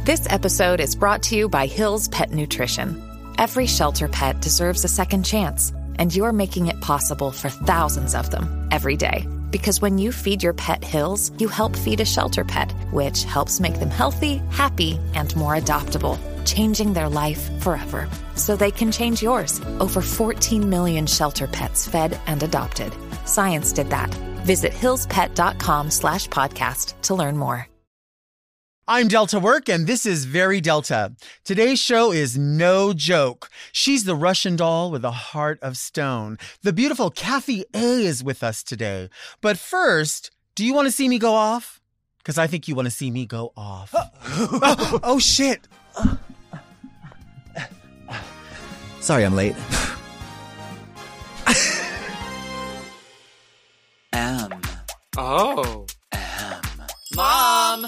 This episode is brought to you by Hill's Pet Nutrition. Every shelter pet deserves a second chance, and you're making it possible for thousands of them every day. Because when you feed your pet Hill's, you help feed a shelter pet, which helps make them healthy, happy, and more adoptable, changing their life forever. So they can change yours. Over 14 million shelter pets fed and adopted. Science did that. Visit hillspet.com/podcast to learn more. I'm Delta Work, and this is Very Delta. Today's show is no joke. She's the Russian doll with a heart of stone. The beautiful Kathy A. is with us today. But first, do you want to see me go off? Because I think you want to see me go off. Oh, shit. Sorry I'm late. Oh. Mom!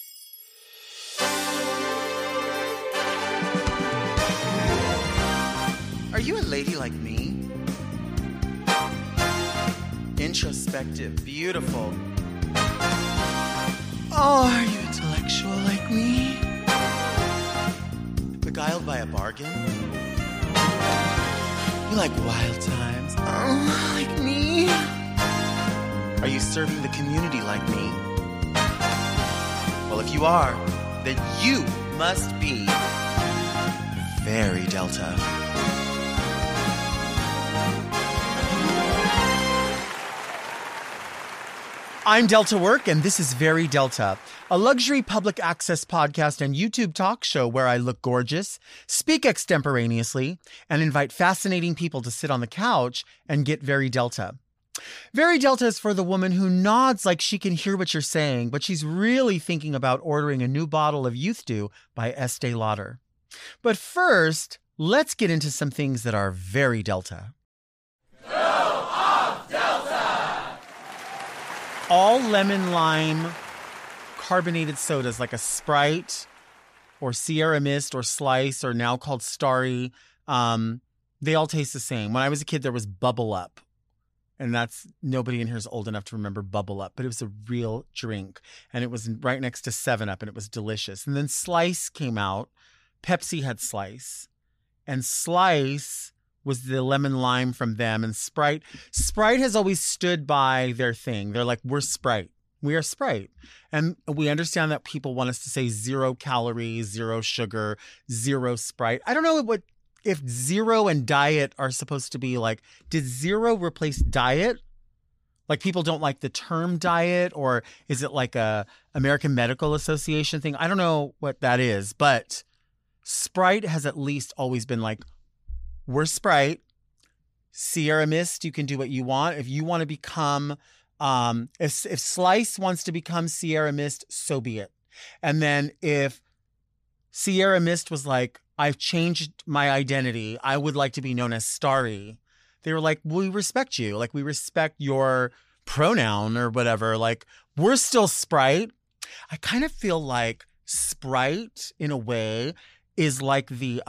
Are you a lady like me? Introspective, beautiful. Oh, are you intellectual like me? Beguiled by a bargain? You like wild times? Oh, like me? Are you serving the community like me? Well, if you are, then you must be Very Delta. I'm Delta Work, and this is Very Delta, a luxury public access podcast and YouTube talk show where I look gorgeous, speak extemporaneously, and invite fascinating people to sit on the couch and get Very Delta. Very Delta is for the woman who nods like she can hear what you're saying, but she's really thinking about ordering a new bottle of Youth Dew by Estee Lauder. But first, let's get into some things that are very Delta. All lemon lime carbonated sodas like a Sprite or Sierra Mist or Slice or now called Starry, they all taste the same. When I was a kid, there was Bubble Up. And that's, nobody in here is old enough to remember Bubble Up, but it was a real drink. And it was right next to 7-Up and it was delicious. And then Slice came out. Pepsi had Slice. And Slice was the lemon lime from them. And Sprite has always stood by their thing. They're like, we're Sprite. We are Sprite. And we understand that people want us to say 0 calories, 0 sugar, 0 Sprite. I don't know if zero and diet are supposed to be like, did zero replace diet? Like people don't like the term diet, or is it like a American Medical Association thing? I don't know what that is, but Sprite has at least always been like, we're Sprite. Sierra Mist, you can do what you want. If you want to become, if Slice wants to become Sierra Mist, so be it. And then if Sierra Mist was like, I've changed my identity, I would like to be known as Starry, they were like, we respect you. Like, we respect your pronoun or whatever. Like, we're still Sprite. I kind of feel like Sprite, in a way, is like the,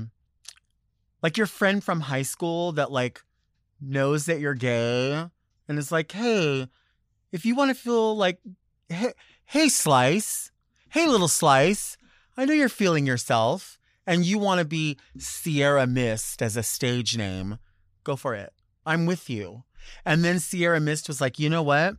like your friend from high school that like knows that you're gay and is like, hey, if you want to feel like, hey, Slice, hey, little Slice, I know you're feeling yourself and you want to be Sierra Mist as a stage name, go for it. I'm with you. And then Sierra Mist was like, you know what?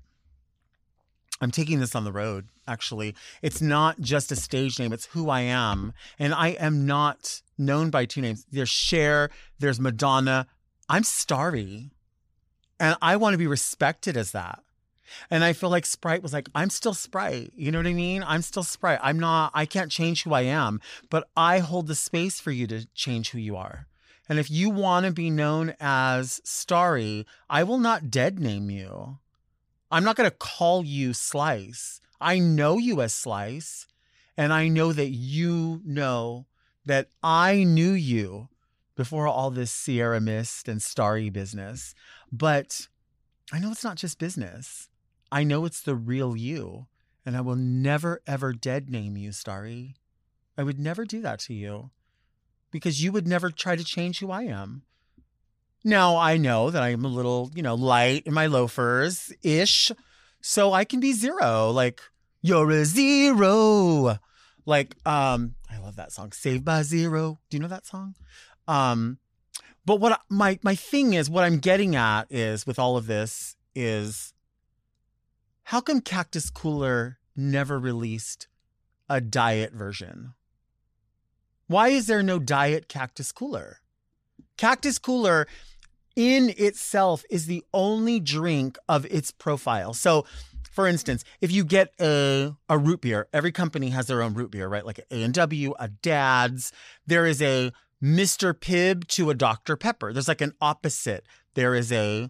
I'm taking this on the road, actually. It's not just a stage name. It's who I am. And I am not known by 2 names. There's Cher, there's Madonna. I'm Starry. And I want to be respected as that. And I feel like Sprite was like, I'm still Sprite. You know what I mean? I'm still Sprite. I can't change who I am, but I hold the space for you to change who you are. And if you want to be known as Starry, I will not dead name you. I'm not going to call you Slice. I know you as Slice, and I know that you know that I knew you before all this Sierra Mist and Starry business. But I know it's not just business. I know it's the real you, and I will never, ever dead name you, Starry. I would never do that to you because you would never try to change who I am. Now, I know that I am a little, light in my loafers-ish, so I can be 0. Like, you're a 0. Like, I love that song, Saved by Zero. Do you know that song? But what my thing is, what I'm getting at is with all of this is, how come Cactus Cooler never released a diet version? Why is there no diet Cactus Cooler? Cactus Cooler in itself is the only drink of its profile. So, for instance, if you get a root beer, every company has their own root beer, right? Like A&W, a Dad's. There is a Mr. Pibb to a Dr. Pepper. There's like an opposite. There is a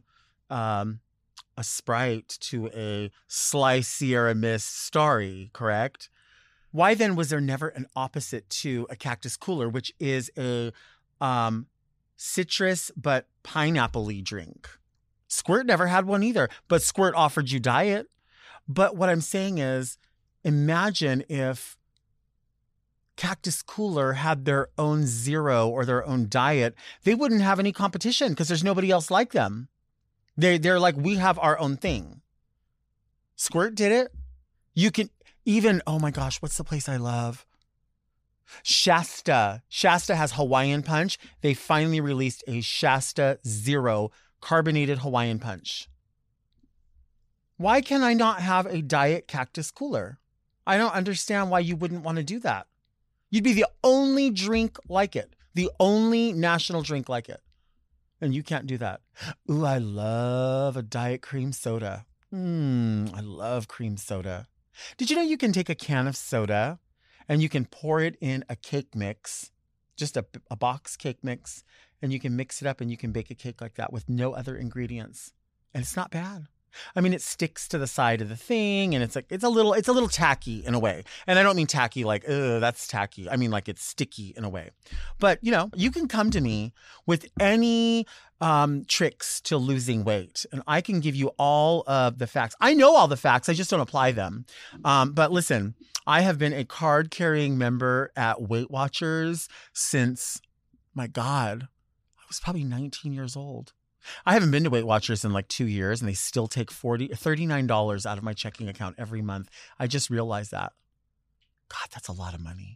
Sprite to a Slice Sierra Mist Starry, correct? Why then was there never an opposite to a Cactus Cooler, which is a citrus but pineapple-y drink? Squirt never had one either, but Squirt offered you diet. But what I'm saying is, imagine if Cactus Cooler had their own zero or their own diet, they wouldn't have any competition because there's nobody else like them. They're like, we have our own thing. Squirt did it. You can even, oh my gosh, what's the place I love? Shasta. Shasta has Hawaiian Punch. They finally released a Shasta Zero carbonated Hawaiian Punch. Why can I not have a diet Cactus Cooler? I don't understand why you wouldn't want to do that. You'd be the only drink like it, the only national drink like it. And you can't do that. Ooh, I love a diet cream soda. I love cream soda. Did you know you can take a can of soda and you can pour it in a cake mix, just a box cake mix, and you can mix it up and you can bake a cake like that with no other ingredients. And it's not bad. I mean, it sticks to the side of the thing, and it's a little tacky in a way. And I don't mean tacky like, that's tacky. I mean like it's sticky in a way. But, you can come to me with any tricks to losing weight, and I can give you all of the facts. I know all the facts. I just don't apply them. But listen, I have been a card-carrying member at Weight Watchers since, my God, I was probably 19 years old. I haven't been to Weight Watchers in like 2 years, and they still take $39 out of my checking account every month. I just realized that. God, that's a lot of money.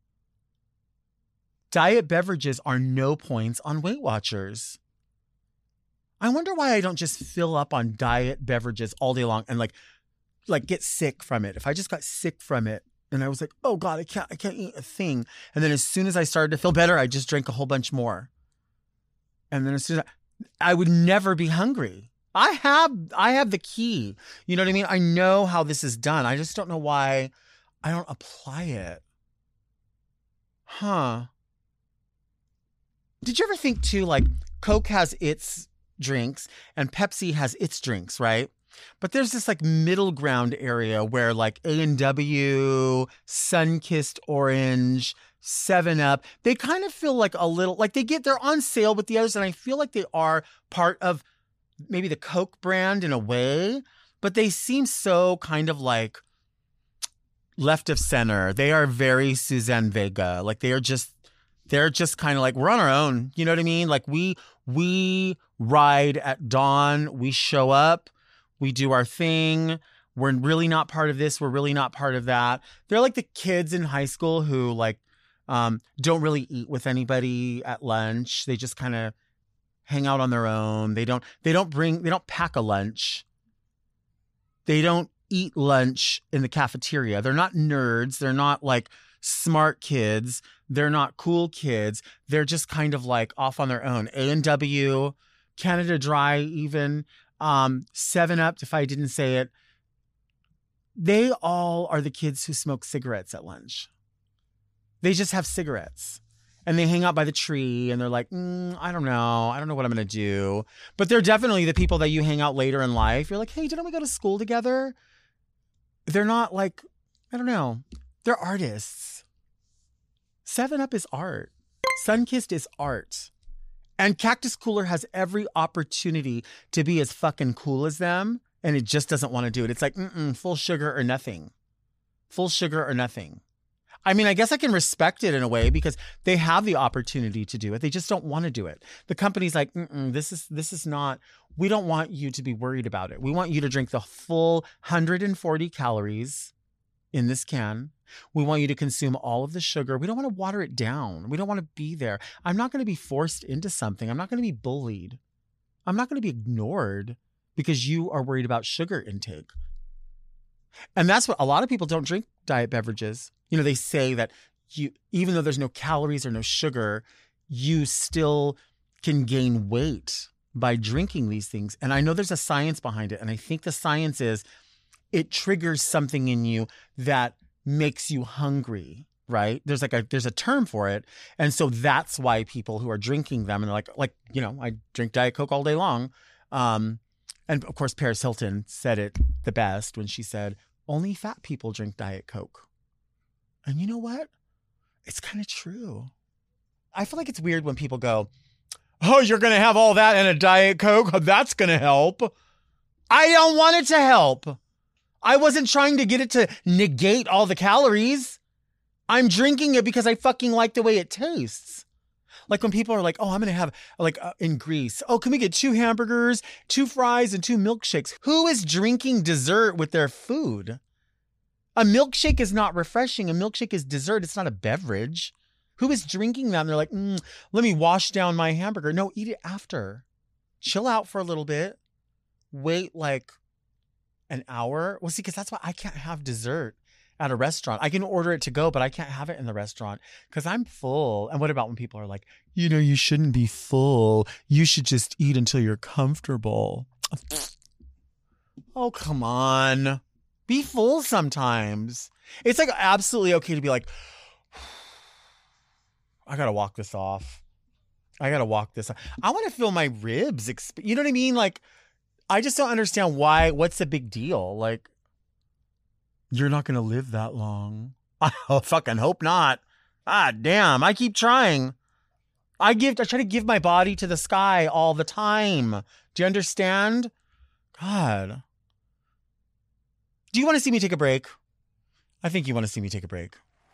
Diet beverages are no points on Weight Watchers. I wonder why I don't just fill up on diet beverages all day long and like get sick from it. If I just got sick from it and I was like, oh God, I can't eat a thing. And then as soon as I started to feel better, I just drank a whole bunch more. And then as soon as I would never be hungry. I have the key. You know what I mean? I know how this is done. I just don't know why I don't apply it. Huh. Did you ever think too, like Coke has its drinks and Pepsi has its drinks, right? But there's this like middle ground area where like A&W, Sunkissed Orange, 7-Up, they kind of feel like a little, like they're on sale with the others, and I feel like they are part of maybe the Coke brand in a way, but they seem so kind of like left of center. They are very Suzanne Vega. Like they're just kind of like, we're on our own. You know what I mean? Like we ride at dawn, we show up, we do our thing. We're really not part of this. We're really not part of that. They're like the kids in high school who like, don't really eat with anybody at lunch. They just kind of hang out on their own. They don't pack a lunch. They don't eat lunch in the cafeteria. They're not nerds. They're not like smart kids. They're not cool kids. They're just kind of like off on their own. A&W, Canada Dry, even 7-Up, if I didn't say it. They all are the kids who smoke cigarettes at lunch. They just have cigarettes and they hang out by the tree and they're like, I don't know. I don't know what I'm going to do. But they're definitely the people that you hang out later in life. You're like, hey, didn't we go to school together? They're not like, I don't know. They're artists. 7-Up is art. Sunkissed is art. And Cactus Cooler has every opportunity to be as fucking cool as them. And it just doesn't want to do it. It's like, full sugar or nothing. Full sugar or nothing. I mean, I guess I can respect it in a way because they have the opportunity to do it. They just don't want to do it. The company's like, this is not, we don't want you to be worried about it. We want you to drink the full 140 calories in this can. We want you to consume all of the sugar. We don't want to water it down. We don't want to be there. I'm not going to be forced into something. I'm not going to be bullied. I'm not going to be ignored because you are worried about sugar intake. And that's what a lot of people don't drink diet beverages. You know, they say that even though there's no calories or no sugar, you still can gain weight by drinking these things. And I know there's a science behind it. And I think the science is it triggers something in you that makes you hungry, right? There's a term for it. And so that's why people who are drinking them, and they're like, you know, I drink Diet Coke all day long. And of course, Paris Hilton said it the best when she said, only fat people drink Diet Coke. And you know what? It's kind of true. I feel like it's weird when people go, oh, you're going to have all that in a Diet Coke? That's going to help. I don't want it to help. I wasn't trying to get it to negate all the calories. I'm drinking it because I fucking like the way it tastes. Like when people are like, oh, I'm going to have in Greece, oh, can we get 2 hamburgers, 2 fries, and 2 milkshakes? Who is drinking dessert with their food? A milkshake is not refreshing. A milkshake is dessert. It's not a beverage. Who is drinking that? And they're like, let me wash down my hamburger. No, eat it after. Chill out for a little bit. Wait like an hour. Well, see, because that's why I can't have dessert at a restaurant. I can order it to go, but I can't have it in the restaurant because I'm full. And what about when people are like, you know, you shouldn't be full. You should just eat until you're comfortable. Oh, come on. Be full sometimes. It's like absolutely okay to be like, I got to walk this off. I want to feel my ribs. You know what I mean? Like, I just don't understand what's the big deal? Like, you're not going to live that long. I fucking hope not. Ah, damn. I keep trying. I try to give my body to the sky all the time. Do you understand? God. Do you want to see me take a break? I think you want to see me take a break.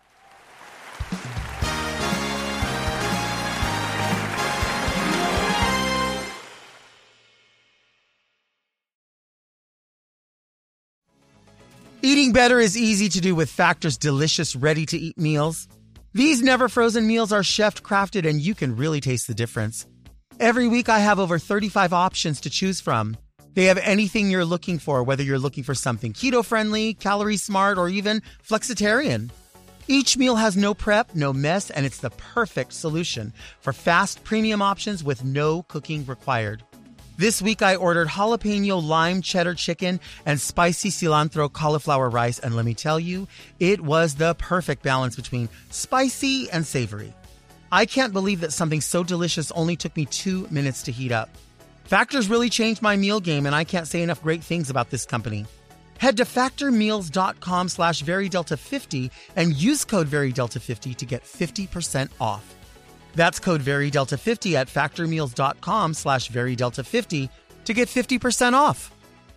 Eating better is easy to do with Factor's delicious, ready-to-eat meals. These never-frozen meals are chef-crafted, and you can really taste the difference. Every week, I have over 35 options to choose from. They have anything you're looking for, whether you're looking for something keto-friendly, calorie-smart, or even flexitarian. Each meal has no prep, no mess, and it's the perfect solution for fast, premium options with no cooking required. This week, I ordered jalapeno lime cheddar chicken and spicy cilantro cauliflower rice, and let me tell you, it was the perfect balance between spicy and savory. I can't believe that something so delicious only took me 2 minutes to heat up. Factor's really changed my meal game, and I can't say enough great things about this company. Head to factormeals.com/VeryDelta50 and use code VeryDelta50 to get 50% off. That's code VeryDelta50 at factormeals.com/VeryDelta50 to get 50% off.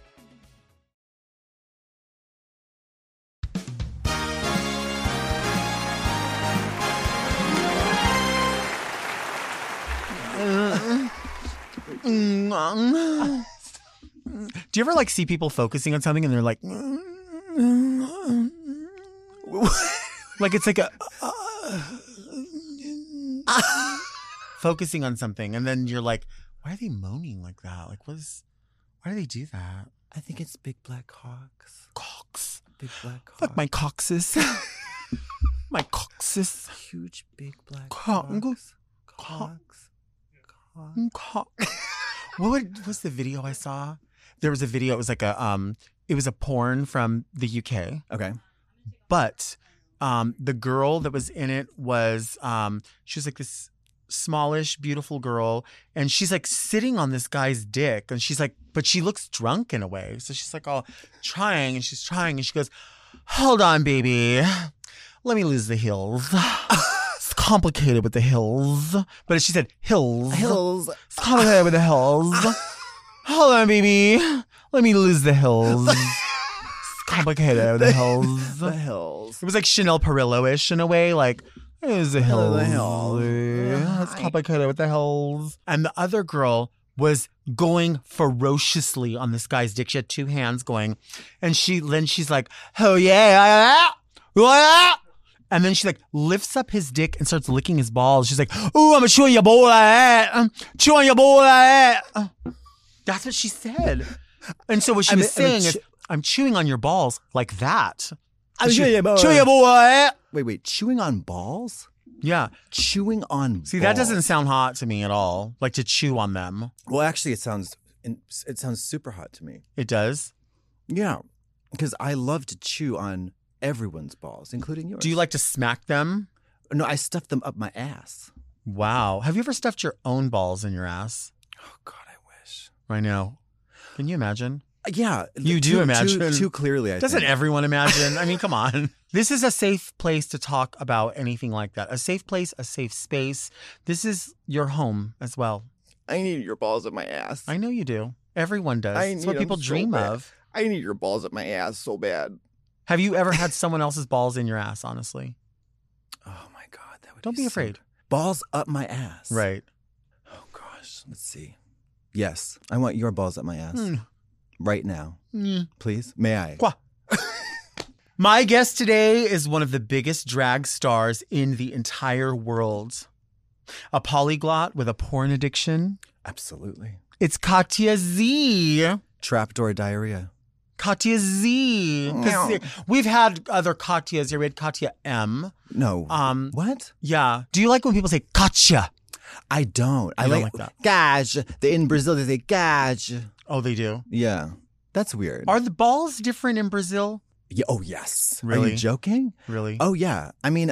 Do you ever see people focusing on something and they're like, like it's like a focusing on something, and then you're like, why are they moaning like that? Like, why do they do that? I think it's big black cocks. Cocks. Big black cocks. Fuck my coxes. My coxes. Huge big black cocks. Cocks. What was the video I saw? There was a video. It was like it was a porn from the UK. Okay. But the girl that was in it was she was like this smallish, beautiful girl, and she's like sitting on this guy's dick, and she's like, but she looks drunk in a way. So she's like all trying, and she's trying, and she goes, hold on, baby. Let me lose the hills. It's complicated with the hills. But she said hills. Hills. It's complicated with the hills. Hold on, baby. Let me lose the hills. It's complicated with the hills. The hills. It was like Chanel Perillo-ish in a way, like, here's the hills. The hills. It's complicated with the hills. And the other girl was going ferociously on this guy's dick. She had two hands going. And she's like, oh yeah. And then she like lifts up his dick and starts licking his balls. She's like, ooh, I'm chewing your ball like that. I'm chewing your ball like that. That's what she said. And so what she was saying is, I'm chewing on your balls like that. I'm chewing your balls. Chewing your ball like that. Wait. Chewing on balls? Yeah. Chewing on See, balls. that doesn't sound hot to me at all. Like to chew on them. Well, actually, it sounds super hot to me. It does? Yeah. Because I love to chew on everyone's balls, including yours. Do you like to smack them? No, I stuff them up my ass. Wow. Have you ever stuffed your own balls in your ass? Oh, God, I wish. I know. Can you imagine? Yeah. You do imagine. Too clearly, I Doesn't think. everyone imagine? I mean, come on. This is a safe place to talk about anything like that. A safe place, a safe space. This is your home as well. I need your balls up my ass. I know you do. Everyone does. I It's need what people them so dream bad. of. I need your balls up my ass so bad. Have you ever had someone else's balls in your ass, honestly? Oh, my God. That would Don't be afraid. Balls up my ass. Right. Oh, gosh. Let's see. Yes. I want your balls up my ass. Right now. Please. May I? Qua. My guest today is one of the biggest drag stars in the entire world. A polyglot with a porn addiction. Absolutely. It's Katya Z. Trapdoor diarrhea. Katya Z. 'Cause we've had other Katyas here. We had Katya M. No. What? Yeah. Do you like when people say Katya? I don't. I don't like like that. Gaj. In Brazil, they say Gaj. Oh, they do? Yeah. That's weird. Are the balls different in Brazil? Yeah, oh, yes. Are Really? you joking? Really? Oh, yeah. I mean,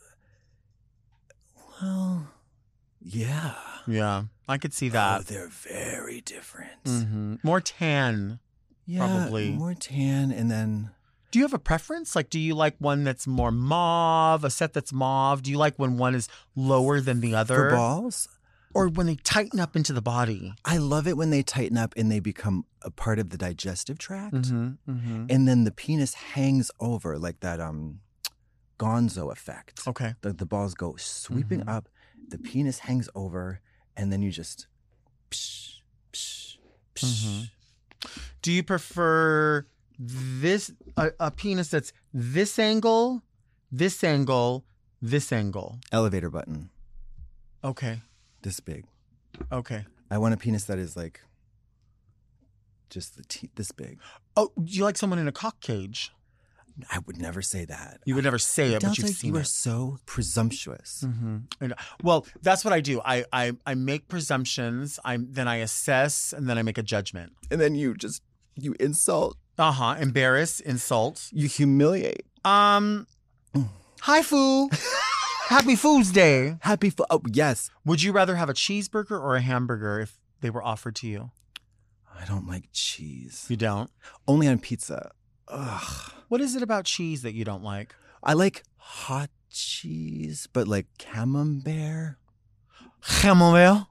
well, yeah. Yeah. I could see Oh, that. they're very different. Mhm. More tan. Yeah, Probably. more tan and then... Do you have a preference? Like, do you like one that's more mauve, a set that's mauve? Do you like when one is lower than the other? For balls? Or when they tighten up into the body? I love it when they tighten up and they become a part of the digestive tract. Mm-hmm. And then the penis hangs over like that gonzo effect. Okay. The balls go sweeping up, the penis hangs over, and then you just psh, psh, psh. Do you prefer this a penis that's this angle, this angle, this angle? Elevator button. Okay. This big. Okay. I want a penis that is like just this big. Oh, do you like someone in a cock cage? I would never say that. You would never say it, but you've seen you it. are so presumptuous. Well, that's what I do. I make presumptions. Then I assess, and then I make a judgment. And then you insult. Embarrass, insult. You humiliate. Hi, Foo. Happy Food's Day. Oh, yes. Would you rather have a cheeseburger or a hamburger if they were offered to you? I don't like cheese. You don't? Only on pizza. Ugh. What is it about cheese that you don't like? I like hot cheese, but like camembert. Camembert?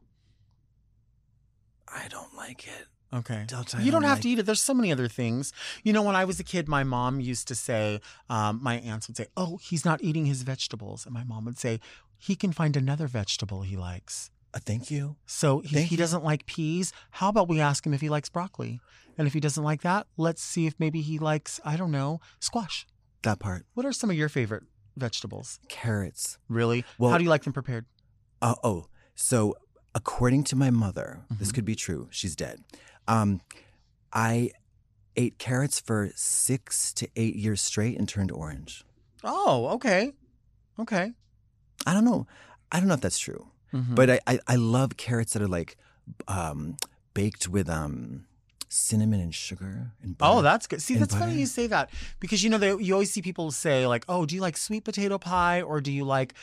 I don't like it. Okay. Delta, You don't have like to eat it. There's so many other things. You know, when I was a kid, my mom used to say, my aunts would say, oh, he's not eating his vegetables. And my mom would say, he can find another vegetable he likes. Thank you. So if Thank he you. doesn't like peas, how about we ask him if he likes broccoli? And if he doesn't like that, let's see if maybe he likes, I don't know, squash. That part. What are some of your favorite vegetables? Carrots. Really? Well- How do you like them prepared? So according to my mother, this Mm-hmm. could be true. She's dead. I ate carrots for 6 to 8 years straight and turned orange. Oh, okay. Okay. I don't know if that's true, Mhm. but I love carrots that are like baked with cinnamon and sugar and butter. Oh, that's good. See, and that's funny butter. you say that because, you know, you always see people say like, oh, do you like sweet potato pie or do you like,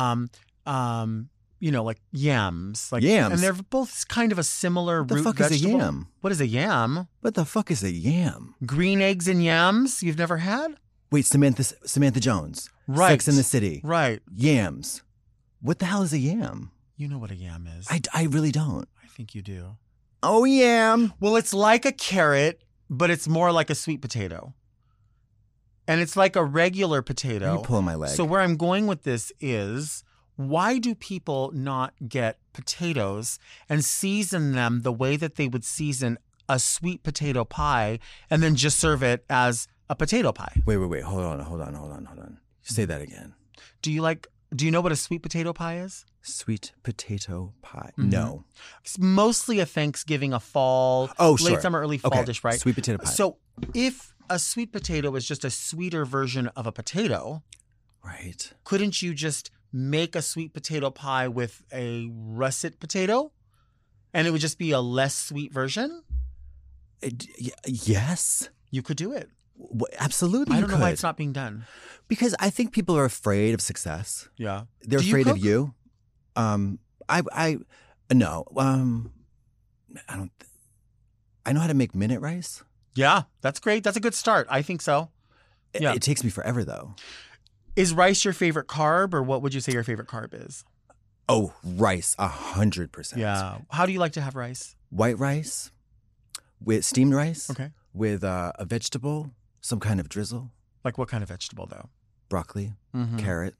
you know, like yams? Like Yams? And they're both kind of a similar What the root fuck vegetable. is a yam? What is a yam? What the fuck is a yam? Green eggs and yams? You've never had? Wait, Samantha Jones. Right. Sex in the City. Right. Yams. What the hell is a yam? You know what a yam is. I really don't. I think you do. Oh, yam. Well, it's like a carrot, but it's more like a sweet potato. And it's like a regular potato. You're pulling my leg. So where I'm going with this is why do people not get potatoes and season them the way that they would season a sweet potato pie and then just serve it as a potato pie? Wait. Hold on. Say that again. Do you know what a sweet potato pie is? Sweet potato pie. Mm-hmm. No. It's mostly a Thanksgiving, a fall, late summer, early fall dish, right? Sweet potato pie. So if a sweet potato is just a sweeter version of a potato, right. Couldn't you just make a sweet potato pie with a russet potato and it would just be a less sweet version? Yes. You could do it. Absolutely. I don't know why it's not being done. Because I think people are afraid of success. Yeah. They're afraid of you. No. I don't. I know how to make minute rice. Yeah, that's great. That's a good start. I think so. Yeah. It takes me forever though. Is rice your favorite carb, or what would you say your favorite carb is? Oh, rice, 100%. Yeah. How do you like to have rice? White rice, with steamed rice. Okay. With a vegetable, some kind of drizzle. Like what kind of vegetable though? Broccoli, carrot.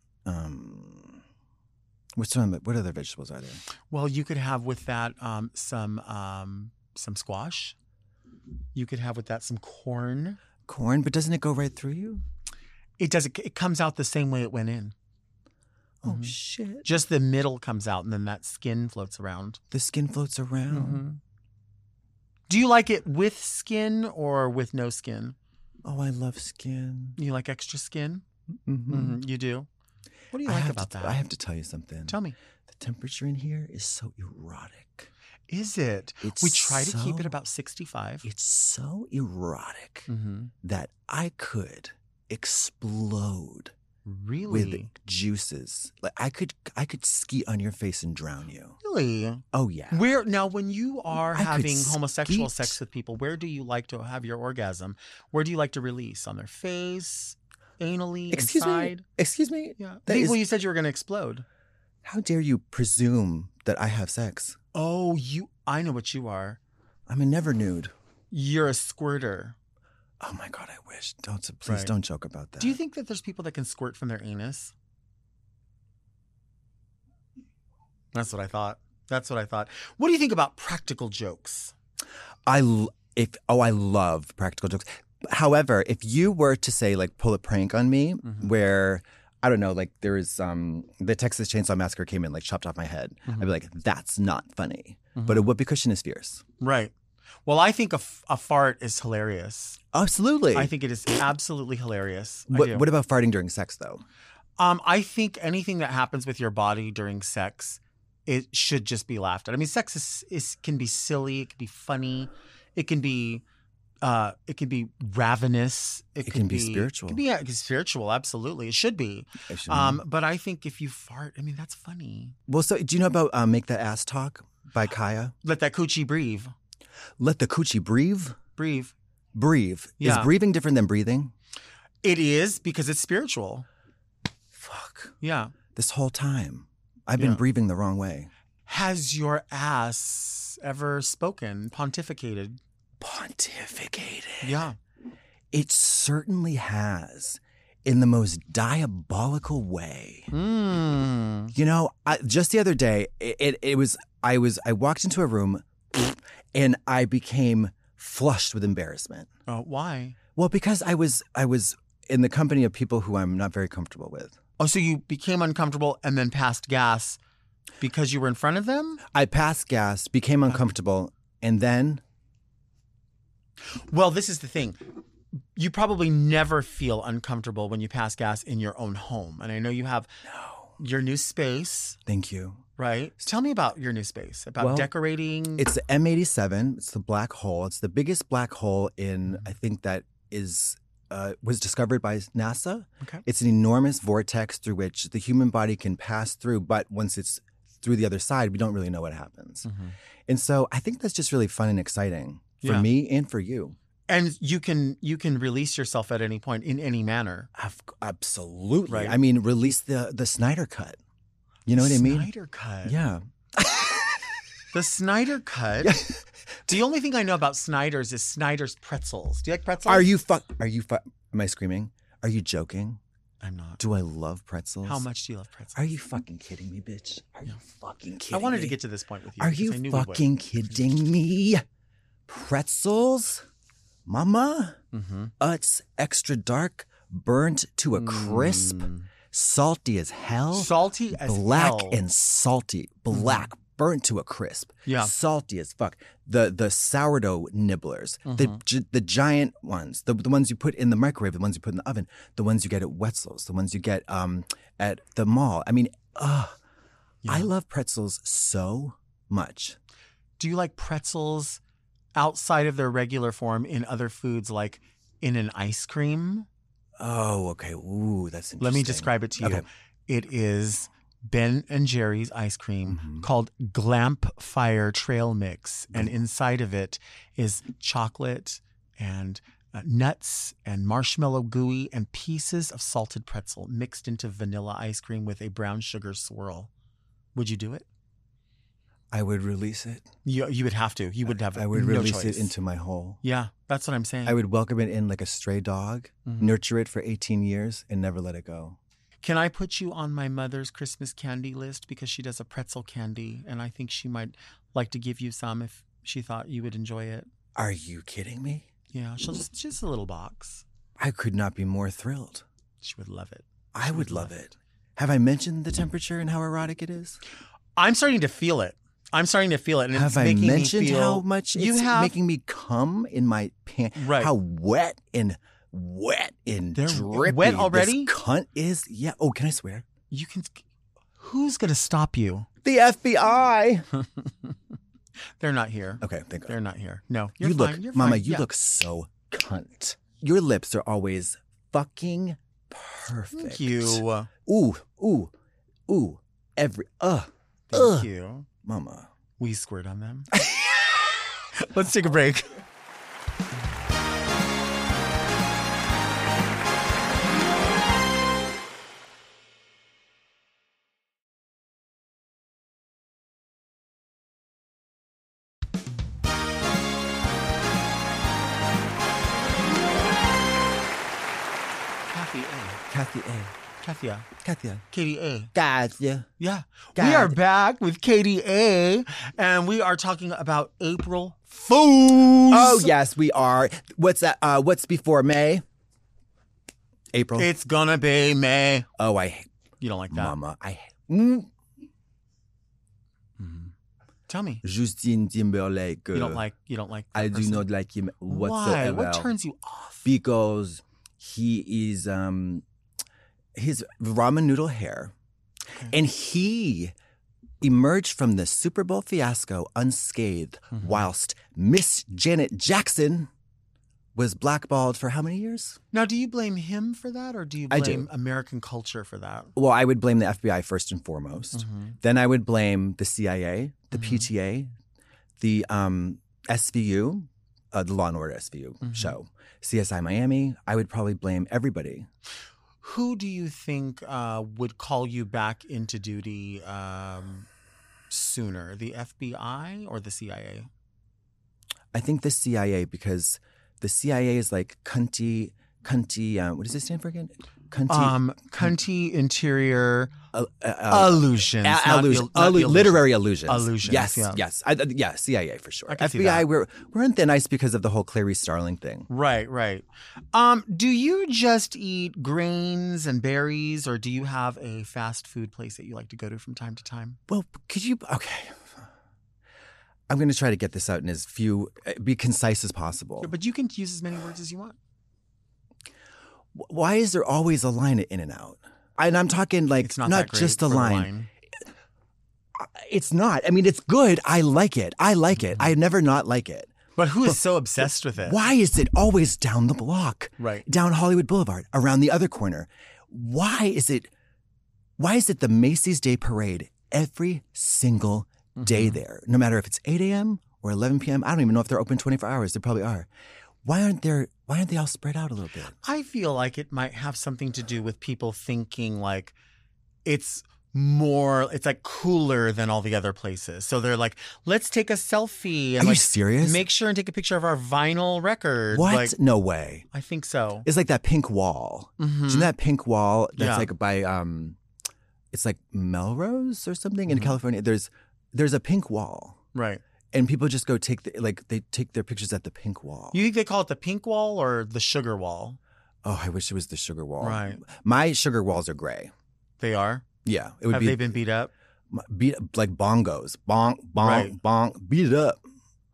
What other vegetables are there? Well, you could have with that some squash. You could have with that some corn. Corn, but doesn't it go right through you? It does. It comes out the same way it went in. Oh, shit. Just the middle comes out and then that skin floats around. The skin floats around. Mm-hmm. Do you like it with skin or with no skin? Oh, I love skin. You like extra skin? Mm-hmm. You do? What do you like about that? I have to tell you something. Tell me. The temperature in here is so erotic. Is it? We try to keep it about 65. It's so erotic that I could explode. Really? With juices. Like I could ski on your face and drown you. Really? Oh yeah. When you are having homosexual sex with people, where do you like to have your orgasm? Where do you like to release? On their face? Anally? Inside? Excuse me? Yeah. Well, you said you were going to explode. How dare you presume that I have sex? Oh, I know what you are. I'm a never nude. You're a squirter. Oh my God, I wish. Please don't joke about that. Do you think that there's people that can squirt from their anus? That's what I thought. What do you think about practical jokes? I love practical jokes. However, if you were to say like pull a prank on me where I don't know, like there is the Texas Chainsaw Massacre came in, like chopped off my head. I'd be like, that's not funny. But a whoopee cushion is fierce. Right. Well, I think a fart is hilarious. Absolutely. I think it is absolutely hilarious. What about farting during sex, though? I think anything that happens with your body during sex, it should just be laughed at. I mean, sex can be silly. It can be funny. It can be ravenous. It can be spiritual. It can be spiritual. Absolutely, it should be. But I think if you fart, I mean, that's funny. Well, so do you know about "Make That Ass Talk" by Kaya? Let that coochie breathe. Let the coochie breathe. Breathe. Yeah. Is breathing different than breathing? It is, because it's spiritual. Fuck. Yeah. This whole time, I've been breathing the wrong way. Has your ass ever spoken, pontificated? Yeah. It certainly has, in the most diabolical way. You know, just the other day, I walked into a room and I became flushed with embarrassment. Oh, why? Well, because I was in the company of people who I'm not very comfortable with. Oh, so you became uncomfortable and then passed gas because you were in front of them? I passed gas, became uncomfortable, and then... Well, this is the thing. You probably never feel uncomfortable when you pass gas in your own home. And I know you have your new space. Thank you. Right? Tell me about your new space, about decorating. It's the M87. It's the black hole. It's the biggest black hole I think that was discovered by NASA. Okay. It's an enormous vortex through which the human body can pass through, but once it's through the other side, we don't really know what happens. And so I think that's just really fun and exciting for me and for you. And you can release yourself at any point in any manner. Absolutely. Right. I mean, release the Snyder Cut. You know what I mean? Snyder Cut. Yeah. The Snyder Cut. The only thing I know about Snyder's is Snyder's pretzels. Do you like pretzels? Am I screaming? Are you joking? I'm not. Do I love pretzels? How much do you love pretzels? Are you fucking kidding me, bitch? Are you fucking kidding me? I wanted to get to this point with you. Are because you I knew we would. fucking kidding me? Pretzels? Mama? Mm-hmm. It's extra dark, burnt to a crisp, salty as hell. Salty as black hell. and salty. Black, burnt to a crisp. Yeah. Salty as fuck. The sourdough nibblers, the giant ones, the ones you put in the microwave, the ones you put in the oven, the ones you get at Wetzel's, the ones you get at the mall. I mean, I love pretzels so much. Do you like pretzels outside of their regular form in other foods, like in an ice cream? Oh, okay. Ooh, that's interesting. Let me describe it to you. Okay. It is Ben and Jerry's ice cream called Glamp Fire Trail Mix. And inside of it is chocolate and nuts and marshmallow gooey and pieces of salted pretzel mixed into vanilla ice cream with a brown sugar swirl. Would you do it? I would release it. You would have to. You would have I would no release choice. it into my hole. Yeah, that's what I'm saying. I would welcome it in like a stray dog, nurture it for 18 years, and never let it go. Can I put you on my mother's Christmas candy list because she does a pretzel candy, and I think she might like to give you some if she thought you would enjoy it. Are you kidding me? Yeah, she'll just a little box. I could not be more thrilled. She would love it. I would love it. Have I mentioned the temperature and how erotic it is? I'm starting to feel it. And Have it's I making mentioned me feel, how much it's making me come in my pants? Right. How wet and They're drippy wet already? this cunt is? Yeah. Oh, can I swear? You can. Who's gonna stop you? The FBI. They're not here. Okay, thank God. They're not here. No, you're You fine. look, You're Mama, fine. you Yeah. look so cunt. Your lips are always fucking perfect. Thank you. Ooh. Thank you. Mama. We squirt on them. Let's take a break. Kathia. Katie A. Gotcha. Yeah. God. We are back with Katie A. And we are talking about April Fools. Oh, yes, we are. What's that? What's before May? April. It's gonna be May. Oh, You don't like that? Mama. Tell me. Justin Timberlake. You don't like I that do person? not like him Why? whatsoever. What turns you off? Because he is his ramen noodle hair, and he emerged from the Super Bowl fiasco unscathed, whilst Miss Janet Jackson was blackballed for how many years? Now, do you blame him for that, or do you I blame do. American culture for that? Well, I would blame the FBI first and foremost. Then I would blame the CIA, the PTA, the SVU, the Law and Order SVU show, CSI Miami. I would probably blame everybody. Who do you think would call you back into duty sooner, the FBI or the CIA? I think the CIA, because the CIA is like cunty. What does it stand for again? Cunty interior illusions, not literary illusions. Illusions, Yes, yeah. yes, CIA for sure. I can see FBI, that. we're in thin ice because of the whole Clarice Starling thing. Right. Do you just eat grains and berries, or do you have a fast food place that you like to go to from time to time? Well, could you? Okay, I'm going to try to get this out in as few, be concise as possible. But you can use as many words as you want. Why is there always a line at In-N-Out? And I'm talking like It's not not that great just a for the line. It's not. I mean, it's good. I like it. I never not like it. But who is so obsessed with it? Why is it always down the block? Right. Down Hollywood Boulevard, around the other corner? Why is it the Macy's Day Parade every single day there? No matter if it's 8 a.m. or 11 p.m. I don't even know if they're open 24 hours. They probably are. Why aren't they all spread out a little bit? I feel like it might have something to do with people thinking like it's more, it's like cooler than all the other places. So they're like, let's take a selfie and Are you like serious? make sure and take a picture of our vinyl record. What? Like, No way. I think so. It's like that pink wall. Isn't that pink wall that's Yeah. like by it's like Melrose or something in California? There's a pink wall. Right. And people just go they take their pictures at the pink wall. You think they call it the pink wall or the sugar wall? Oh, I wish it was the sugar wall. Right. My sugar walls are gray. They are? Yeah. It would Have be they been beat up? beat like bongos. Bonk, bonk, Right. bonk. Beat it up.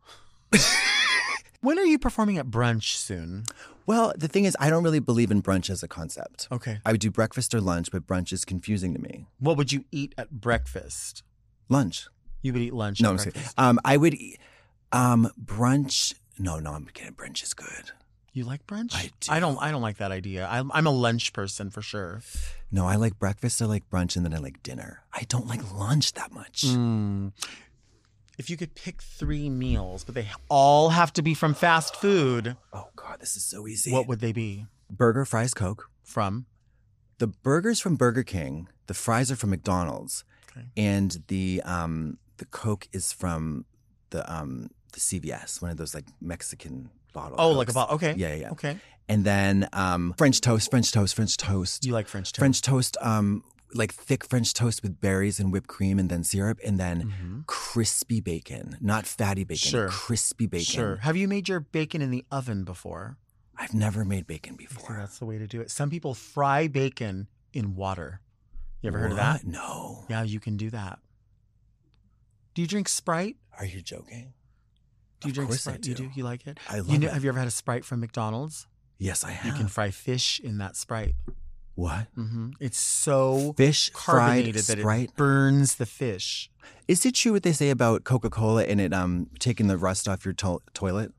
When are you performing at brunch soon? Well, the thing is, I don't really believe in brunch as a concept. Okay. I would do breakfast or lunch, but brunch is confusing to me. What would you eat at breakfast? Lunch. You would eat lunch No, at I'm just breakfast. kidding. I would eat brunch. No, I'm kidding. Brunch is good. You like brunch? I do. I don't like that idea. I'm a lunch person for sure. No, I like breakfast, I like brunch, and then I like dinner. I don't like lunch that much. If you could pick 3 meals, but they all have to be from fast food, Oh, God, this is so easy. what would they be? Burger, fries, Coke. From? The burger's from Burger King. The fries are from McDonald's. Okay. And the Coke is from the CVS, one of those like Mexican bottle Oh, Cokes. like a bottle. Okay. Yeah. Okay. And then French toast. You like French toast? French toast, like thick French toast with berries and whipped cream and then syrup, and then crispy bacon, not fatty bacon, Sure. crispy bacon. Sure. Have you made your bacon in the oven before? I've never made bacon So before. that's the way to do it. Some people fry bacon in water. You ever heard of that? What? No. Yeah, you can do that. Do you drink Sprite? Are you joking? Do you Of drink course Sprite? I You do. do? You like it? I love You know, it. have you ever had a Sprite from McDonald's? Yes, I have. You can fry fish in that Sprite. What? It's so Fish fried carbonated that Sprite? it burns the fish. Is it true what they say about Coca-Cola and it taking the rust off your toilet?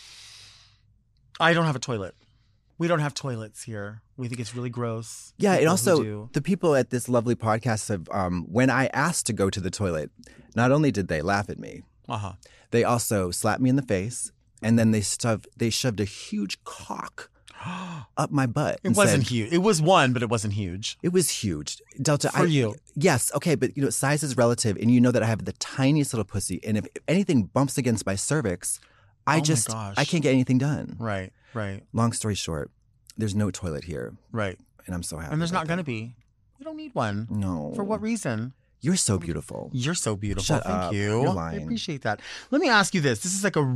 I don't have a toilet. We don't have toilets here. We think it's really gross. Yeah, and People who also do. the people at this lovely podcast have, when I asked to go to the toilet, not only did they laugh at me, Uh-huh. they also slapped me in the face, and then they shoved a huge cock up my butt. It and wasn't said- huge. It was one, but it wasn't huge. It was huge, Delta. For you. Yes, okay, but you know, size is relative, and you know that I have the tiniest little pussy, and if anything bumps against my cervix, Oh my I gosh. can't get anything done. Right. Long story short, there's no toilet here, Right. and I'm so happy. And there's about not going to that. be. We don't need one. No. For what reason? You're so beautiful. You're so beautiful. Shut Thank up. you. You're I lying. appreciate that. Let me ask you this. This is like a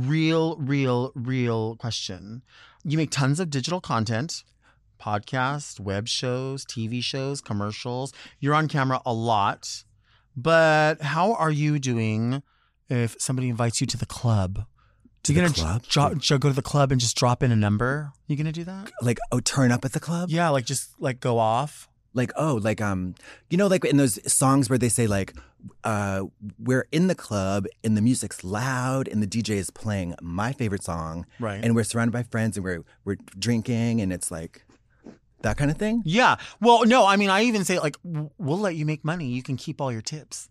real question. You make tons of digital content, podcasts, web shows, TV shows, commercials. You're on camera a lot. But how are you doing if somebody invites you to the club? To you the gonna club? go to the club and just drop in a number? You gonna do that? Like, turn up at the club? Yeah, like just like go off. Like, you know, like in those songs where they say like, we're in the club and the music's loud and the DJ is playing my favorite song. Right. And we're surrounded by friends and we're drinking and it's like that kind of thing. Yeah. Well, no, I mean, I even say like, we'll let you make money. You can keep all your tips.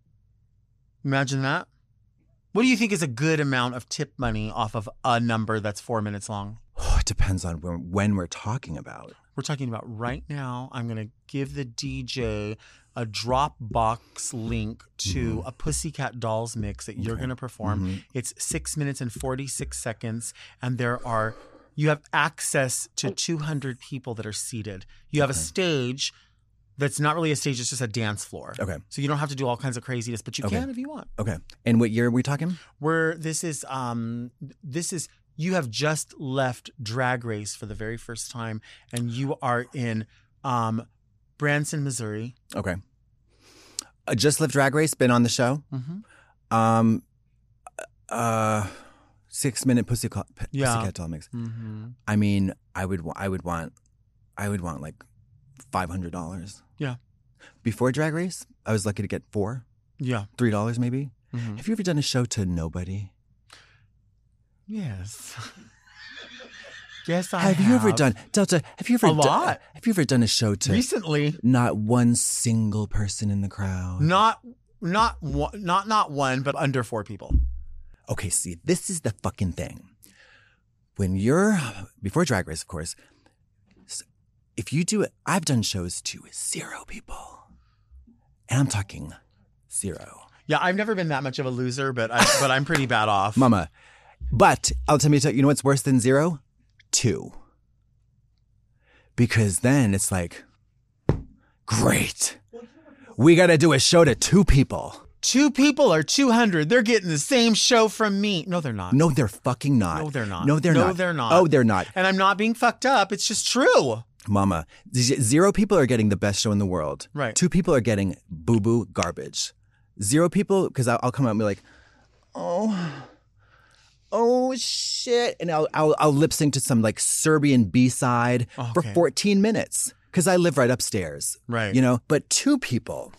Imagine that. What do you think is a good amount of tip money off of a number that's 4 minutes long? It depends on when we're talking about. We're talking about right now. I'm going to give the DJ a Dropbox link to a Pussycat Dolls mix that you're going to perform. It's 6 minutes and 46 seconds. And you have access to 200 people that are seated. You have a stage that's not really a stage. It's just a dance floor. Okay. So you don't have to do all kinds of craziness, but you Okay. can if you want. Okay. And what year are we talking? This is you have just left Drag Race for the very first time, and you are in Branson, Missouri. Okay. Just Live Drag Race, been on the show. 6 minute Pussycat Doll mix. I mean, I would want like $500. Yeah. Before Drag Race, I was lucky to get $3 maybe. Have you ever done a show to nobody? Yes. Yes, I Have you ever done Delta? Have you ever A lot. Have you ever done a show to recently? not one single person in the crowd? Not one, but under 4 people. Okay, see, this is the fucking thing. When you're before Drag Race, of course. If you do it, I've done shows to 0 people. And I'm talking 0. Yeah, I've never been that much of a loser, but I'm pretty bad off. Mama. But I'll tell you know what's worse than 0? 2. Because then it's like, great. We got to do a show to 2 people. 2 people or 200. They're getting the same show from me. No, they're not. No, they're fucking not. No, they're not. No, they're not. No, they're not. Oh, they're not. And I'm not being fucked up. It's just true. Mama, 0 people are getting the best show in the world. Right. 2 people are getting boo-boo garbage. 0 people, because I'll come out and be like, oh shit, and I'll lip sync to some like Serbian B-side for 14 minutes because I live right upstairs. Right. You know, but 2 people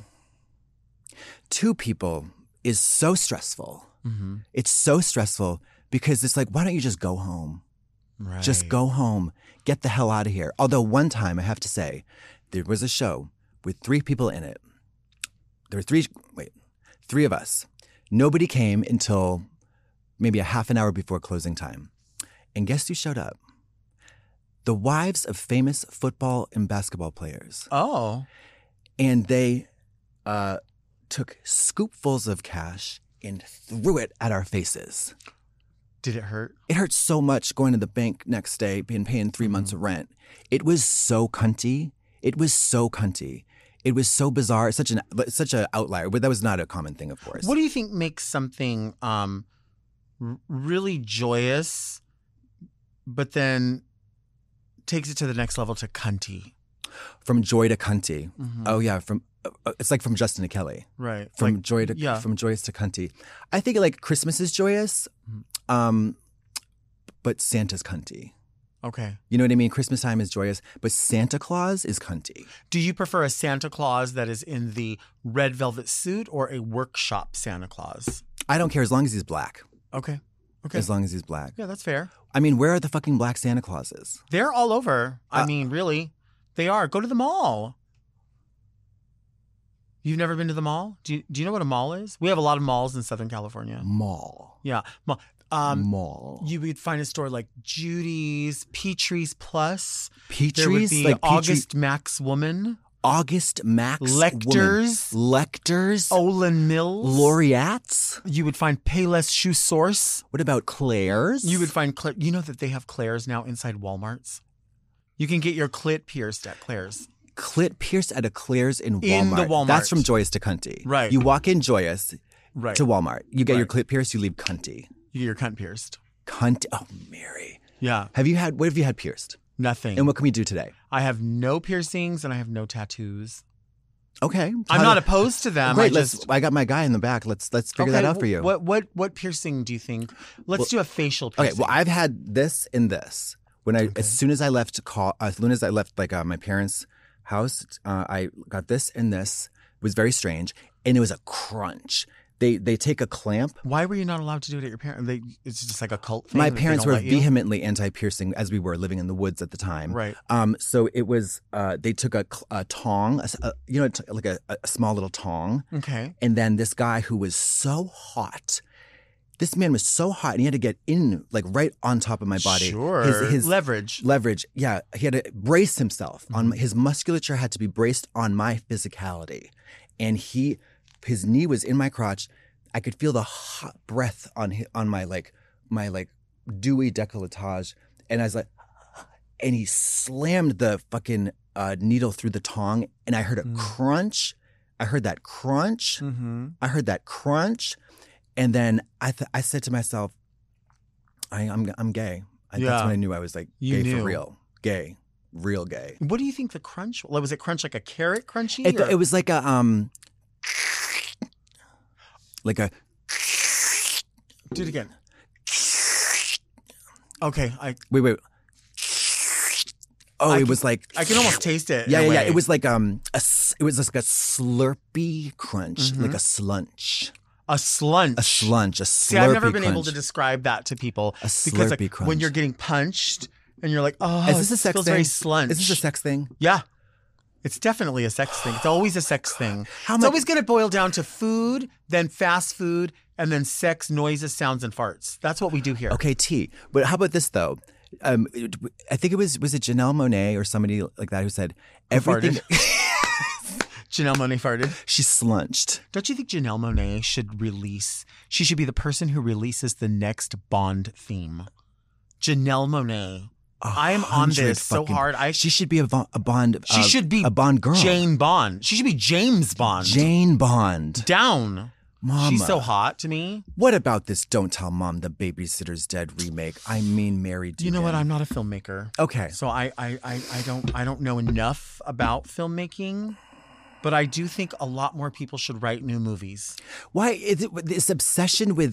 is so stressful. Mm-hmm. It's so stressful because it's like, why don't you just go home? Right. Just go home. Get the hell out of here. Although one time, I have to say, there was a show with 3 people in it. There were 3 of us. Nobody came until maybe a half an hour before closing time. And guess who showed up? The wives of famous football and basketball players. Oh. And they took scoopfuls of cash and threw it at our faces. Did it hurt? It hurt so much going to the bank next day and paying 3 months of rent. It was so cunty. It was so cunty. It was so bizarre. Such an outlier. But that was not a common thing, of course. What do you think makes something really joyous, but then takes it to the next level to cunty? From joy to cunty. Mm-hmm. Oh yeah, it's like from Justin to Kelly. Right. From like, joy to from joyous to cunty. I think like Christmas is joyous, but Santa's cunty. Okay. You know what I mean? Christmas time is joyous, but Santa Claus is cunty. Do you prefer a Santa Claus that is in the red velvet suit or a workshop Santa Claus? I don't care as long as he's black. Okay. As long as he's black. Yeah, that's fair. I mean, where are the fucking black Santa Clauses? They're all over. I mean, really, they are. Go to the mall. You've never been to the mall? Do you know what a mall is? We have a lot of malls in Southern California. Mall. Yeah. Mall. You would find a store like Judy's, Petrie's Plus. Petrie's? There would be like August Max Woman. August Max Lectors. Woman. Lectors. Olin Mills. Laureates. You would find Payless Shoe Source. What about Claire's? You would find you know that they have Claire's now inside Walmarts? You can get your clit pierced at Claire's. Clit pierced at a Claire's in Walmart. In the Walmart. That's from Joyous to Cunty. Right. You walk in Joyous to Walmart. You get your Right. clit pierced, you leave Cunty. You get your cunt pierced. Cunt. Oh, Mary. Yeah. What have you had pierced? Nothing. And what can we do today? I have no piercings and I have no tattoos. Okay. I'm not opposed to them. Great. I got my guy in the back. Let's figure that out for you. What piercing do you think? Let's do a facial piercing. Okay. Well, I've had this and this. As soon as I left my parents' house, I got this and this. It was very strange, and it was a crunch. They take a clamp. Why were you not allowed to do it at your parents? It's just like a cult thing. My that they parents don't were let you? vehemently anti-piercing, as we were living in the woods at the time. Right. So it was. They took a tong, like a small little tong. Okay. And then this guy who was so hot. This man was so hot, and he had to get in, like, right on top of my body. Sure. His leverage. Leverage, yeah. He had to brace himself. His musculature had to be braced on my physicality. And his knee was in my crotch. I could feel the hot breath on my dewy décolletage. And I was like, and he slammed the fucking needle through the tong, and I heard a crunch. I heard that crunch. Mm-hmm. I heard that crunch. And then I said to myself, I'm gay. That's when I knew I was like gay for real. Gay. Real gay. What do you think the crunch was? Was it crunch like a carrot crunchy? It was like a Do it again. Okay. Wait. Oh, it was like I can almost taste it. Yeah. in a way. It was like it was like a slurpy crunch, like a slunch. A slunch. A slunch. A slurpy See, I've never been crunch. able to describe that to people. A slurpy because like, crunch. when you're getting punched and you're like, oh, Is this a sex feels thing? very slunch. Is this a sex thing? Yeah. It's definitely a sex thing. It's always a sex thing. How It's much- always going to boil down to food, then fast food, and then sex, noises, sounds, and farts. That's what we do here. Okay, T. But how about this though? I think it was it Janelle Monáe or somebody like that who said everything. Janelle Monáe farted. She slunched. Don't you think Janelle Monáe should release? She should be the person who releases the next Bond theme. Janelle Monáe. I am on this so hard. She should be a Bond. She should be a Bond girl. Jane Bond. She should be James Bond. Jane Bond. Down. Mama. She's so hot to me. What about this Don't Tell Mom the Babysitter's Dead remake? I mean, Mary Dugan. You know what? I'm not a filmmaker. Okay. So I don't know enough about filmmaking, but I do think a lot more people should write new movies. Why is it this obsession with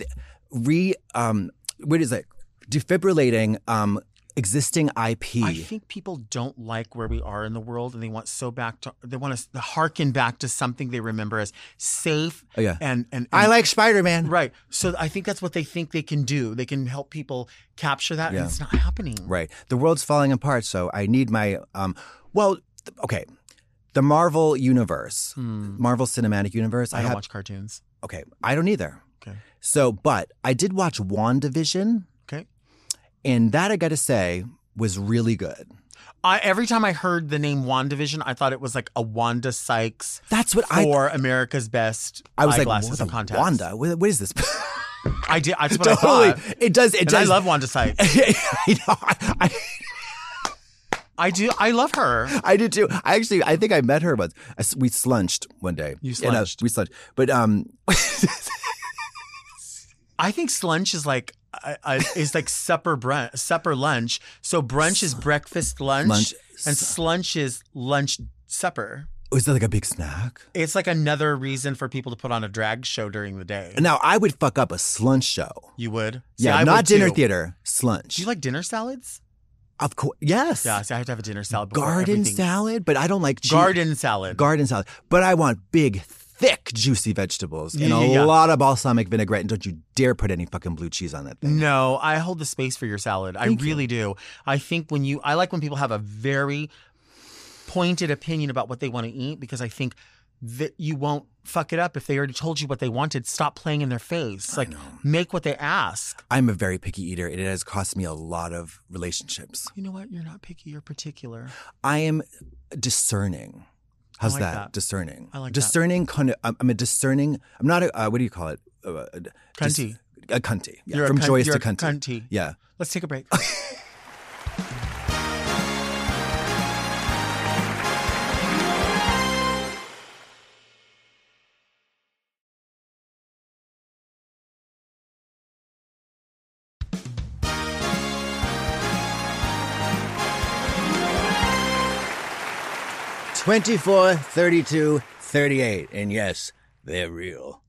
defibrillating existing IP? I think people don't like where we are in the world, and they want to harken back to something they remember as safe. Oh, yeah. And I like Spider-Man. Right. So I think that's what they think they can do. They can help people capture that, and it's not happening. Right. The world's falling apart, so I need my okay. The Marvel universe, Marvel Cinematic Universe. I don't watch cartoons. Okay, I don't either. Okay. So, but I did watch WandaVision. Okay. And that, I got to say, was really good. Every time I heard the name WandaVision, I thought it was like a Wanda Sykes. That's what for America's Best eyeglasses and contacts. Wanda, what is this? I did. That's what totally. I thought. It does. I love Wanda Sykes. I do. I love her. I do too. I think I met her once. We slunched one day. You slunched. We slunched. But I think slunch is like supper lunch. So brunch is breakfast lunch. And slunch is lunch supper. Is that like a big snack? It's like another reason for people to put on a drag show during the day. Now, I would fuck up a slunch show. You would? Yeah, not dinner theater. Slunch. Do you like dinner salads? Of course, yes. Yeah, see, I have to have a dinner salad before Garden everything. salad, but I don't like Garden salad. Garden salad, but I want big, thick, juicy vegetables and a lot of balsamic vinaigrette. And don't you dare put any fucking blue cheese on that thing. No, I hold the space for your salad. I really do. I think I like when people have a very pointed opinion about what they want to eat, because I think that you won't fuck it up if they already told you what they wanted. Stop playing in their face. Like, make what they ask. I'm a very picky eater. It has cost me a lot of relationships. You know what? You're not picky. You're particular. I am discerning. How's like that? that? Discerning. I like discerning. I'm a discerning. I'm not a. What do you call it? Cunty. A cunty. Yeah. You're From joyous you're to cunty. Cunty. Yeah. Let's take a break. $24, $32, $38, and yes, they're real.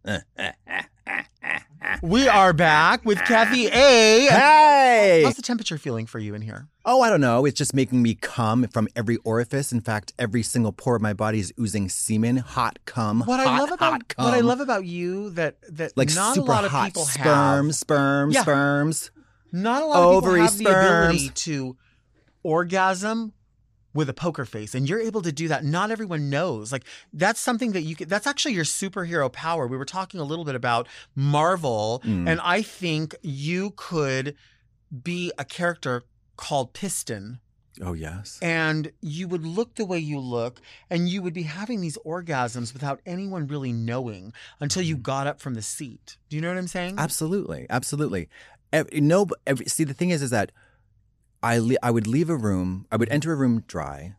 We are back with Kathy A. Hey! How's the temperature feeling for you in here? Oh, I don't know. It's just making me cum from every orifice. In fact, every single pore of my body is oozing semen, hot cum. What I love about you that like not super a lot of hot people sperms. Not a lot of people have sperms. the ability to orgasm with a poker face, and you're able to do that. Not everyone knows. Like, that's something that that's actually your superhero power. We were talking a little bit about Marvel, and I think you could be a character called Piston. Oh, yes. And you would look the way you look, and you would be having these orgasms without anyone really knowing until you got up from the seat. Do you know what I'm saying? Absolutely. Absolutely. See, the thing is that I would leave a room, I would enter a room dry,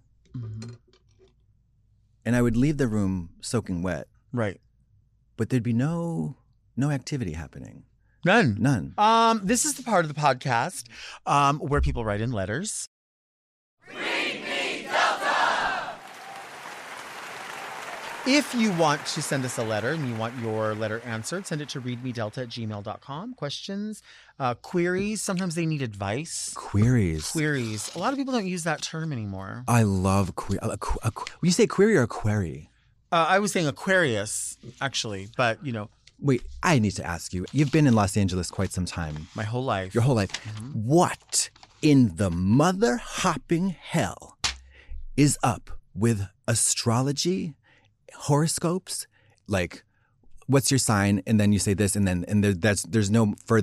and I would leave the room soaking wet. Right. But there'd be no activity happening. None. This is the part of the podcast where people write in letters. Read me, Delta! If you want to send us a letter and you want your letter answered, send it to readmedelta@gmail.com. Questions, queries. Sometimes they need advice. Queries. A lot of people don't use that term anymore. I love query. When you say query or query? I was saying Aquarius, actually, but, you know. Wait, I need to ask you. You've been in Los Angeles quite some time. My whole life. Your whole life. What in the mother-hopping hell is up with astrology, horoscopes? Like, what's your sign? And then you say this, and there's no further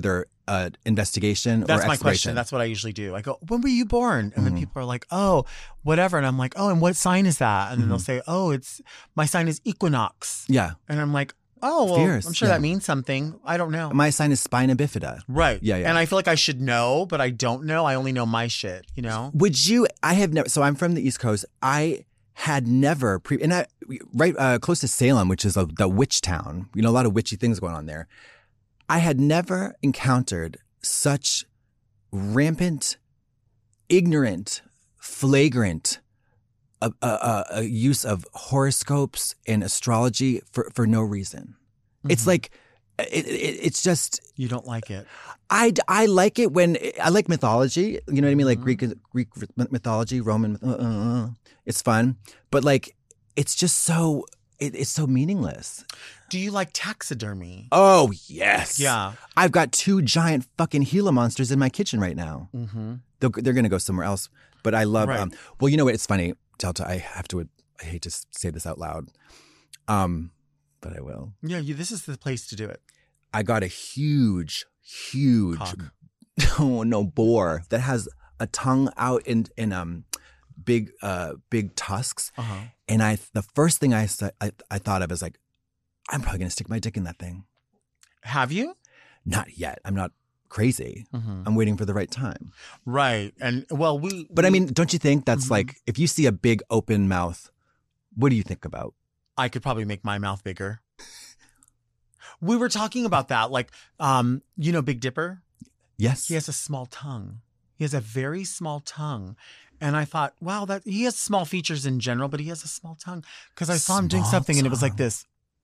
investigation That's or my exploration? question. That's what I usually do. I go, when were you born? And then people are like, oh, whatever. And I'm like, oh, and what sign is that? And then they'll say, oh, my sign is equinox. Yeah. And I'm like, oh, well, Fierce, I'm sure yeah. that means something. I don't know. My sign is spina bifida. Right. Yeah, yeah. And I feel like I should know, but I don't know. I only know my shit, you know? Would you? I have never. So I'm from the East Coast. I had never close to Salem, which is the witch town. You know, a lot of witchy things going on there. I had never encountered such rampant, ignorant, flagrant a use of horoscopes and astrology for no reason. It's like it's just You don't like it. I like it when I like mythology. You know what I mean? Like Greek mythology, Roman. It's fun, but like it's just so it's so meaningless. Do you like taxidermy? Oh yes, Yeah. I've got 2 giant fucking Gila monsters in my kitchen right now. Mm-hmm. They're gonna go somewhere else, but I love. Right. Well, you know what? It's funny, Delta. I hate to say this out loud, but I will. Yeah, this is the place to do it. I got a huge Cock. boar that has a tongue out in big tusks. Uh-huh. And the first thing I thought of is like, I'm probably gonna stick my dick in that thing. Have you? Not yet. I'm not crazy. Mm-hmm. I'm waiting for the right time. Right. And well, But I mean, don't you think that's like, if you see a big open mouth, what do you think about? I could probably make my mouth bigger. We were talking about that. Like, you know, Big Dipper? Yes. He has a small tongue. He has a very small tongue. And I thought, wow, that he has small features in general, but he has a small tongue. Because I saw him doing Small something and it was like tongue. this.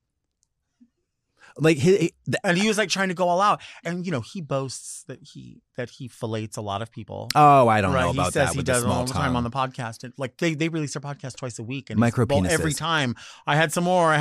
Like And he was like trying to go all out. And, you know, he boasts that he fillets a lot of people. oh, I don't Right, know he about says that he with does the it small all the time tongue. on the podcast. And like they release their podcast twice a week, and Micro well, every penises. time I had some more,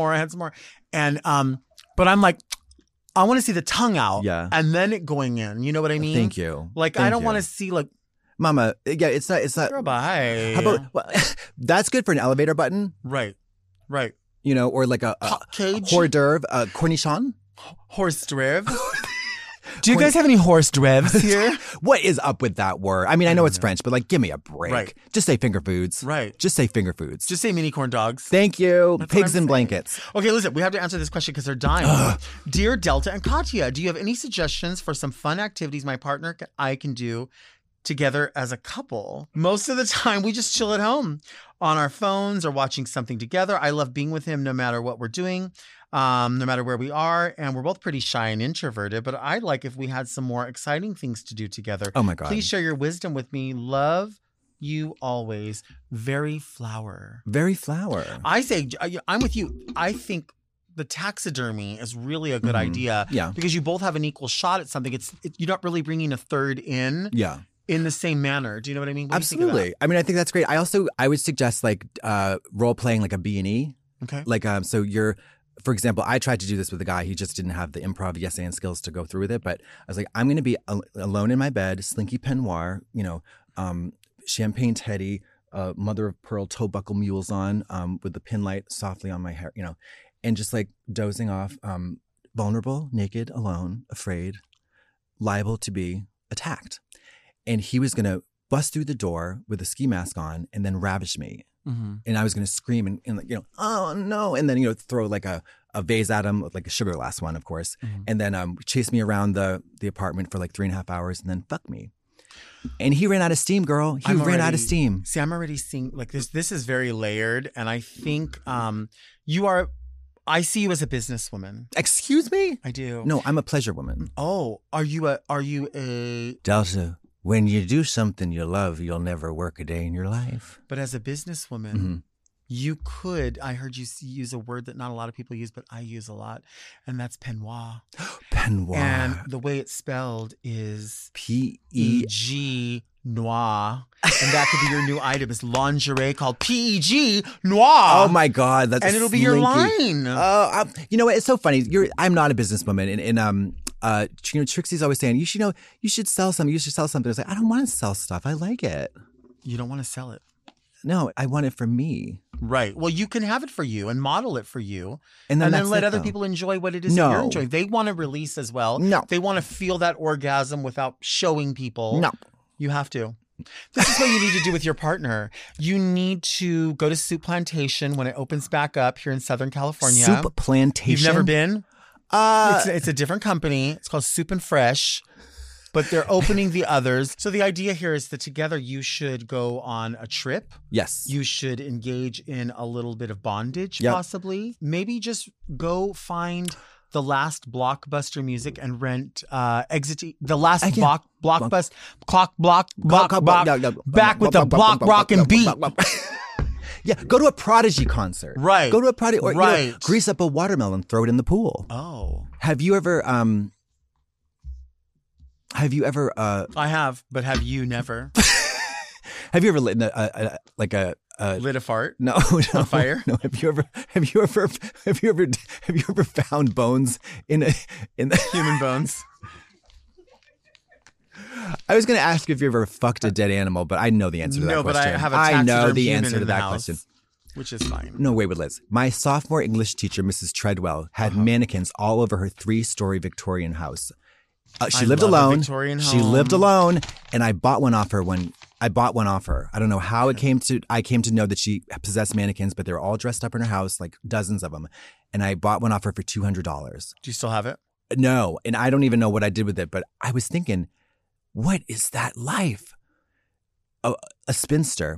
and but I'm like, I want to see the tongue out, Yeah. and then it going in. You know what I mean? Thank you. Like Thank I don't you. want to see like, Mama. Yeah, it's not. girl, bye. How about that's good for an elevator button, right, you know, or like a Cock cage, hors d'oeuvre, cornichon. horse driv. Do you guys have any horse drivs here? What is up with that word? I mean, I know it's French, but like, give me a break. Right. Just say finger foods. Right. Just say finger foods. Just say mini corn dogs. Thank you. That's what Pigs I'm in saying. blankets. Okay, listen, we have to answer this question because they're dying. Dear Delta and Katya, do you have any suggestions for some fun activities my partner and I can do together as a couple? Most of the time, we just chill at home on our phones or watching something together. I love being with him no matter what we're doing, no matter where we are. And we're both pretty shy and introverted, but I'd like if we had some more exciting things to do together. Oh my God. Please share your wisdom with me. Love you always. Very flower. Very flower. I say, I'm with you. I think the taxidermy is really a good idea. Yeah. Because you both have an equal shot at something. You're not really bringing a third in Yeah. the same manner. Do you know what I mean? What do you think of Absolutely. I mean, I think that's great. I would suggest like role playing like a B&E. that? Okay. Like, so for example, I tried to do this with a guy. He just didn't have the improv yes and skills to go through with it. But I was like, I'm going to be alone in my bed, slinky peignoir, you know, champagne teddy, mother of pearl toe buckle mules on, with the pin light softly on my hair, you know, and just like dozing off, vulnerable, naked, alone, afraid, liable to be attacked. And he was going to bust through the door with a ski mask on and then ravish me. Mm-hmm. And I was going to scream and like, you know, oh no. And then, you know, throw like a vase at him, like a sugar glass one, of course. Mm-hmm. And then chase me around the apartment for like 3.5 hours and then fuck me. And he ran out of steam, girl. He ran out of steam. See, I'm already seeing like this. This is very layered. And I think I see you as a businesswoman. Excuse me? I do. No, I'm a pleasure woman. Oh, are you a, Delta, when you do something you love, you'll never work a day in your life. but as a businesswoman, Mhm. you could, I heard you use a word that not a lot of people use, but I use a lot. And that's peignoir. Peignoir. And the way it's spelled is P-E. P-E-G noir. And that could be your new item. It's lingerie called P-E-G noir. Oh my God. That's And it'll be your slinky. line. Oh, you know what? It's so funny. I'm not a businesswoman, and you know, Trixie's always saying, you should sell something. You should sell something. It's like, I don't want to sell stuff. I like it. You don't want to sell it. No, I want it for me. Right. Well, you can have it for you and model it for you. And then let it, other though. people enjoy what it is that you're No. enjoying. They want to release as well. No. They want to feel that orgasm without showing people. No. You have to. This is what you need to do with your partner. You need to go to Soup Plantation when it opens back up here in Southern California. Soup Plantation? You've never been? It's a different company. It's called Soup and Fresh, but they're opening the others. So the idea here is that together you should go on a trip. Yes. You should engage in a little bit of bondage, Yep. possibly. Maybe just go find the last Blockbuster music and rent the last Blockbuster back with the block rock and beat. Yeah, go to a Prodigy concert. Right. Go to a Prodigy or Right. grease up a watermelon, throw it in the pool. Oh. Have you ever I have, but have you never lit lit a fart? No, On fire? No. Have you ever found bones in the Human bones. I was going to ask if you ever fucked a dead animal, but I know the answer to that No, question. but I have a I know taxiderm the human answer in to the that house, question. which is fine. No, wait, Liz. My sophomore English teacher, Mrs. Treadwell, had mannequins all over her 3-story Victorian house. She lived love a alone. Victorian She home. lived alone, and I bought one off her I don't know how I came to know that she possessed mannequins, but they were all dressed up in her house, like dozens of them. And I bought one off her for $200. Do you still have it? No, and I don't even know what I did with it, but I was thinking, what is that life? A spinster,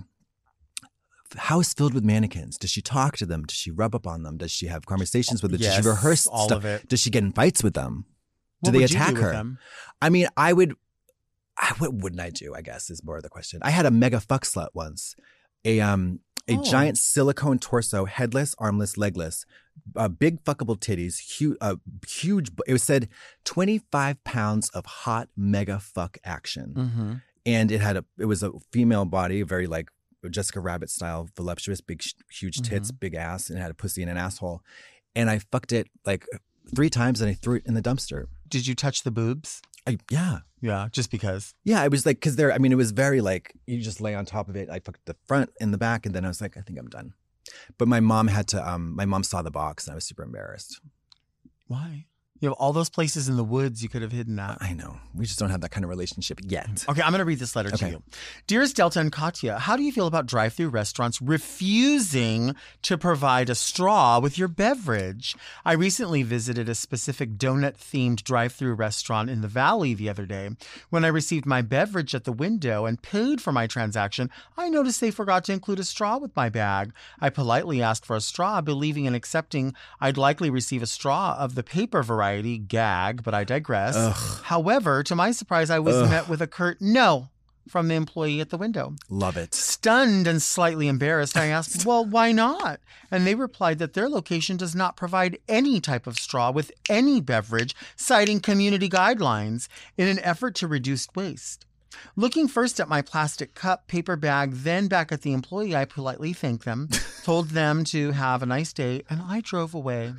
house filled with mannequins. Does she talk to them? Does she rub up on them? Does she have conversations with them? Does Yes, she rehearse all stuff? of it. Does she get in fights with them? What Do they would you attack do with her? them? I mean, what wouldn't I do, I guess, is more of the question. I had a mega fuck slut once. A giant silicone torso, headless, armless, legless, big fuckable titties, huge. It said 25 pounds of hot mega fuck action. Mm-hmm. And it was a female body, very like Jessica Rabbit style, voluptuous, big, huge tits, big ass, and it had a pussy and an asshole. And I fucked it like 3 times and I threw it in the dumpster. Did you touch the boobs? Yeah. Yeah, just because. Yeah, it was like, because it was very like, you just lay on top of it. I fucked the front and the back, and then I was like, I think I'm done. But my mom my mom saw the box, and I was super embarrassed. Why? You have all those places in the woods you could have hidden that. I know. We just don't have that kind of relationship yet. Okay, I'm going to read this letter to Okay. you. Dearest Delta and Katya, how do you feel about drive-thru restaurants refusing to provide a straw with your beverage? I recently visited a specific donut-themed drive-thru restaurant in the Valley the other day. When I received my beverage at the window and paid for my transaction, I noticed they forgot to include a straw with my bag. I politely asked for a straw, believing and accepting I'd likely receive a straw of the paper variety, gag, but I digress. However, to my surprise, I was met with a curt no from the employee at the window. Love it. Stunned and slightly embarrassed, I asked, well, why not? And they replied that their location does not provide any type of straw with any beverage, citing community guidelines in an effort to reduce waste. Looking first at my plastic cup, paper bag, then back at the employee, I politely thanked them, told them to have a nice day, and I drove away.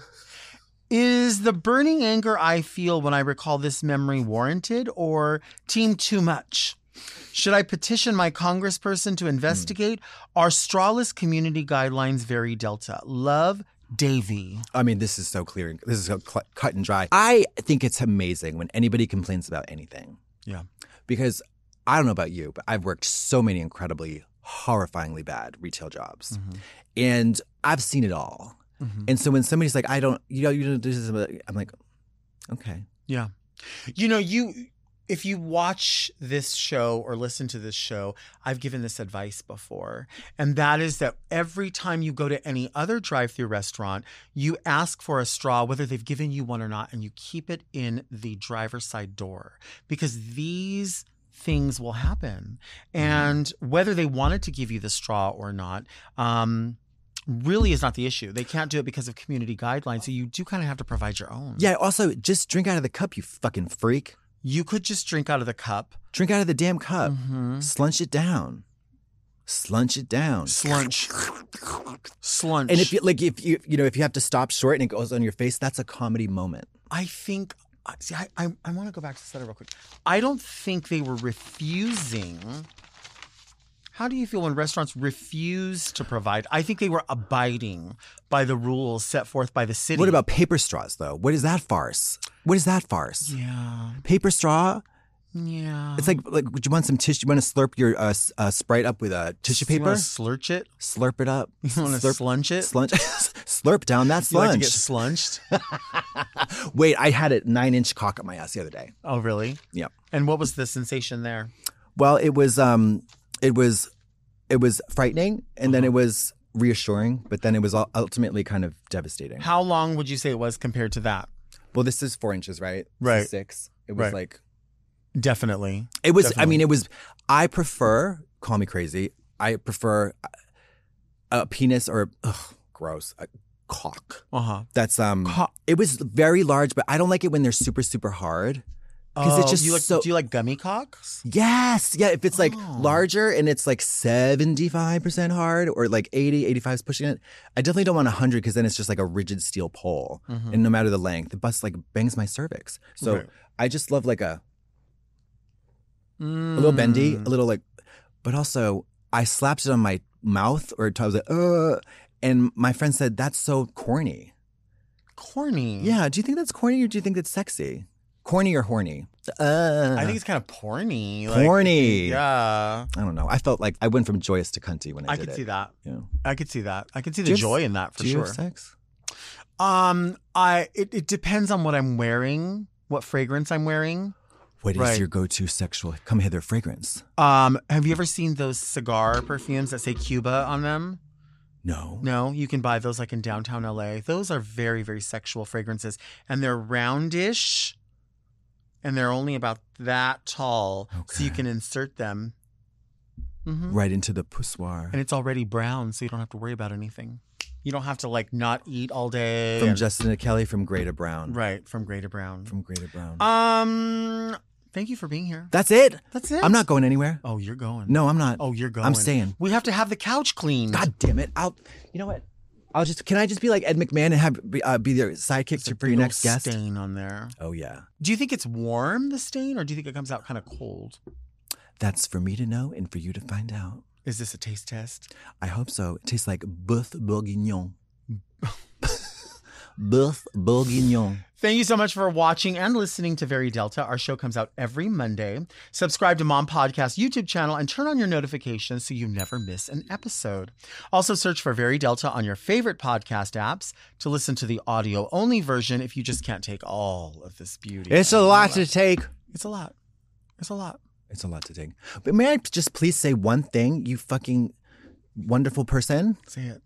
Is the burning anger I feel when I recall this memory warranted or team too much? Should I petition my congressperson to investigate? Are strawless community guidelines very Delta? Love, Davey. I mean, this is so clear. This is so cut and dry. I think it's amazing when anybody complains about anything. Yeah. Because I don't know about you, but I've worked so many incredibly, horrifyingly bad retail jobs. And I've seen it all. And so when somebody's like, you don't do this, I'm like, okay. Yeah. If you watch this show or listen to this show, I've given this advice before. And that is that every time you go to any other drive-thru restaurant, you ask for a straw, whether they've given you one or not, and you keep it in the driver's side door. Because these things will happen. And whether they wanted to give you the straw or not, really is not the issue. They can't do it because of community guidelines. So you do kind of have to provide your own. Yeah, also, just drink out of the cup, you fucking freak. You could just drink out of the cup. Drink out of the damn cup. Slunch it down. Slunch it down. Slunch. Slunch. And if you have to stop short and it goes on your face, that's a comedy moment. I think, see, I want to go back to the letter real quick. I don't think they were refusing. How do you feel when restaurants refuse to provide? I think they were abiding by the rules set forth by the city. What about paper straws, though? What is that farce? Yeah. Paper straw? Yeah. It's like, would you want some tissue? You want to slurp your Sprite up with a tissue You paper? want to slurch it? Slurp it up. You want to slunch it? Slurp down that You like to slunch. get slunched? Wait, I had a 9-inch cock up my ass the other day. Oh, really? Yep. And what was the sensation there? Well, it was frightening, and then it was reassuring, but then it was ultimately kind of devastating. How long would you say it was compared to that? Well, this is 4 inches, right? Right. This is 6. It was Right. like Definitely. it was. Definitely. I mean, it was. I prefer. Call me crazy. I prefer a penis or gross a cock. That's It was very large, but I don't like it when they're super super hard. Because it's just do you like gummy cocks? Yes. Yeah. If it's like larger and it's like 75% hard or like 80, 85 is pushing it, I definitely don't want 100 because then it's just like a rigid steel pole. And no matter the length, the bus like bangs my cervix. So Right. I just love like a little bendy, a little like, but also I slapped it on my mouth or I was like, and my friend said, that's so corny. Corny. Yeah. Do you think that's corny or do you think that's sexy? Corny or horny? I think it's kind of porny. Porny. Yeah. I don't know. I felt like I went from joyous to cunty when I did it. could see that. Yeah. I could see that. I could see Do the you have- joy in that for Do you sure. have sex? It depends on what I'm wearing, what fragrance I'm wearing. What is Right. your go-to sexual come hither fragrance? Have you ever seen those cigar perfumes that say Cuba on them? No. No, you can buy those like in downtown LA. Those are very, very sexual fragrances. And they're roundish and they're only about that tall. So you Okay. can insert them. Mhm. Right into the poussoir. And it's already brown, so you don't have to worry about anything. You don't have to like not eat all day. From and- Justin and Kelly from Grey to Brown. Right, from gray to brown. From Grey to Brown. Thank you for being here. That's it. That's it. I'm not going anywhere. Oh, you're going. No, I'm not. Oh, you're going. I'm staying. We have to have the couch cleaned. God damn it. You know what? Can I just be like Ed McMahon and have be their sidekick There's a for your big next old guest? stain on there. Oh, yeah. Do you think it's warm, the stain, or do you think it comes out kind of cold? That's for me to know and for you to find out. Is this a taste test? I hope so. It tastes like Boeuf Bourguignon. Boeuf Bourguignon. Thank you so much for watching and listening to Very Delta. Our show comes out every Monday. Subscribe to Mom Podcast YouTube channel and turn on your notifications so you never miss an episode. Also search for Very Delta on your favorite podcast apps to listen to the audio-only version if you just can't take all of this beauty. It's a lot to take. It's a lot. It's a lot. It's a lot to take. But may I just please say one thing, you fucking wonderful person? Say it.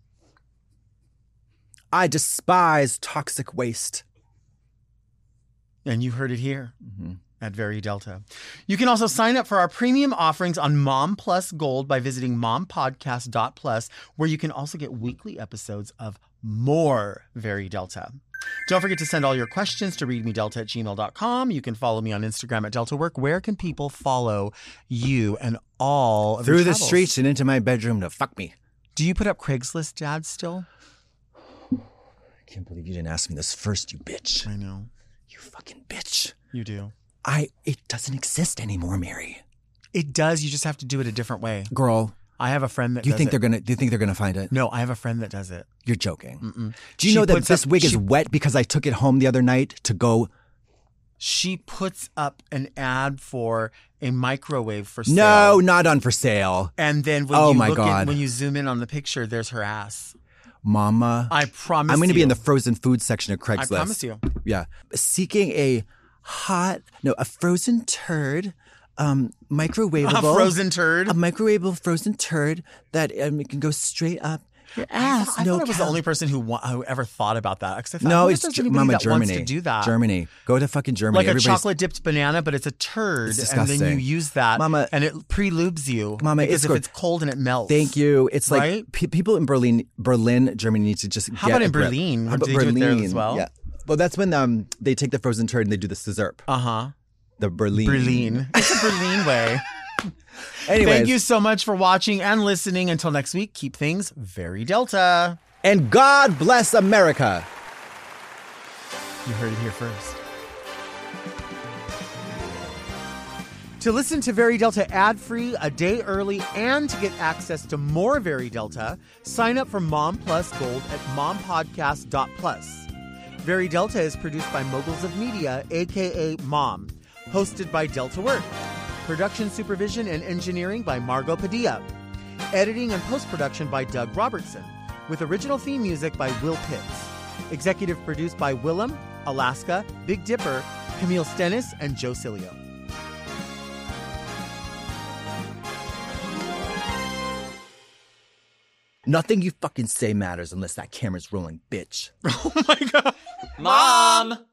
I despise toxic waste. And you heard it here at Very Delta. You can also sign up for our premium offerings on Mom Plus Gold by visiting mompodcast.plus, where you can also get weekly episodes of more Very Delta. Don't forget to send all your questions to readmedelta@gmail.com. You can follow me on Instagram at DeltaWork. Where can people follow you and all of Through your the travels? streets and into my bedroom to fuck me. Do you put up Craigslist ads still? I can't believe you didn't ask me this first, you bitch. I know. You fucking bitch. You do. It doesn't exist anymore, Mary. It does. You just have to do it a different way. Girl, I have a friend that do you does think it. they're gonna find it? No, I have a friend that does it. You're joking. Mm-mm. Do you She know that puts this up- wig is she- wet because I took it home the other night to go? She puts up an ad for a microwave for sale. No, not on for sale. And then when Oh you my look God. when you zoom in on the picture, there's her ass. Mama. I promise I'm going to be you. in the frozen food section of Craigslist. I promise you. Yeah. Seeking a frozen turd, microwavable. A frozen turd. A microwavable frozen turd that it can go straight up your ass. I no thought I was the cal- only person who ever thought about that. 'Cause I thought, I No, wonder if it's there's anybody Mama, that Germany. wants to do that. Germany. Go to fucking Germany. Like a Everybody's- chocolate dipped banana, but it's a turd, It's and then you disgusting. use that, Mama- and it pre-lubes you. Mama, because it's if good. it's cold and it melts. Thank you. It's like Right? people in Berlin, Germany need to just How get about a in grip. Berlin? How about Do they do it there Berlin? as well? Yeah. Well, that's when they take the frozen turd and they do the scissor. The Berlin. Berlin. It's a Berlin way. Anyways, Thank you so much for watching and listening. Until next week, keep things very Delta. and God bless America. You heard it here first. To listen to Very Delta ad-free, a day early, and to get access to more Very Delta, sign up for Mom Plus Gold at mompodcast.plus. Very Delta is produced by Moguls of Media, a.k.a. Mom. Hosted by Delta Work. Production supervision and engineering by Margot Padilla. Editing and post-production by Doug Robertson. With original theme music by Will Pitts. Executive produced by Willem, Alaska, Big Dipper, Camille Stennis, and Joe Cilio. Nothing you fucking say matters unless that camera's rolling, bitch. Oh my God. Mom!